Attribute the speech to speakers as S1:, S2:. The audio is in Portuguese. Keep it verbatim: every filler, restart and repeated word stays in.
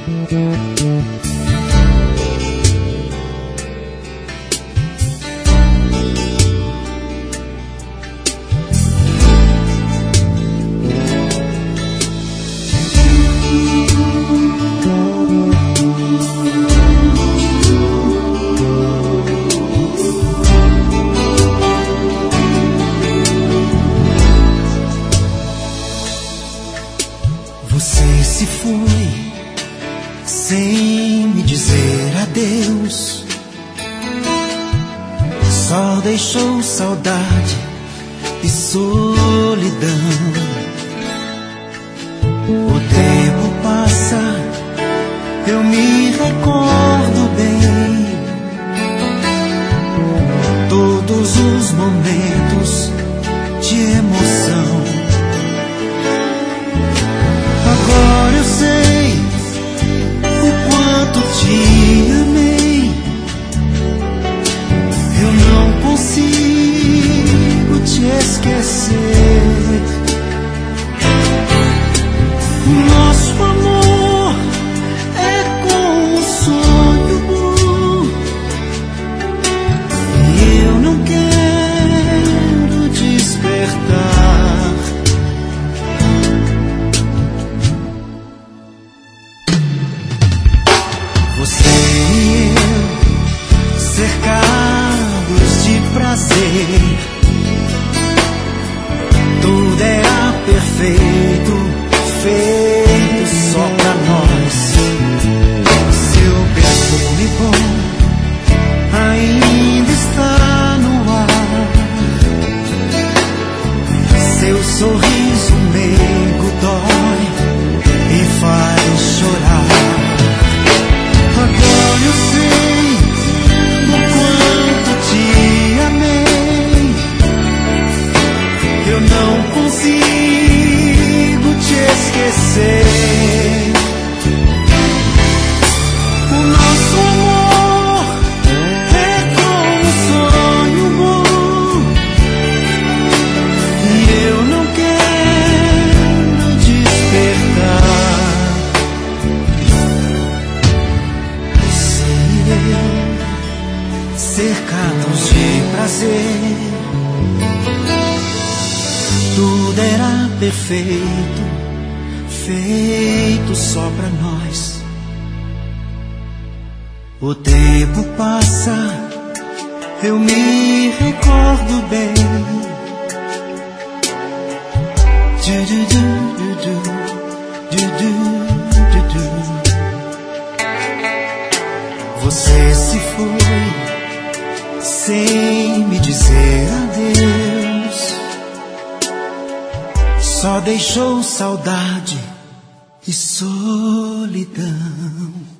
S1: Você se foi sem me dizer adeus, só deixou saudade e solidão. O tempo passa, eu me recordo bem, todos os momentos de emoção. Agora eu sei o quanto te amei, eu não consigo te esquecer. O nosso amor é como um sonho bom, e eu não quero despertar. Você e eu, cercados de prazer, tudo era perfeito, feito só pra nós. Seu perfume bom ainda está no ar, seu sorriso meigo dói e faz chorar. Agora eu sei o quanto te amei, eu não consigo te esquecer. O nosso amor é como um sonho bom, e eu não quero despertar. Cercados de prazer, tudo era perfeito, feito só pra nós. O tempo passa, eu me recordo bem. Du, du, du, du, du, du, du, du. Você se foi sem me dizer adeus, só deixou saudade e solidão.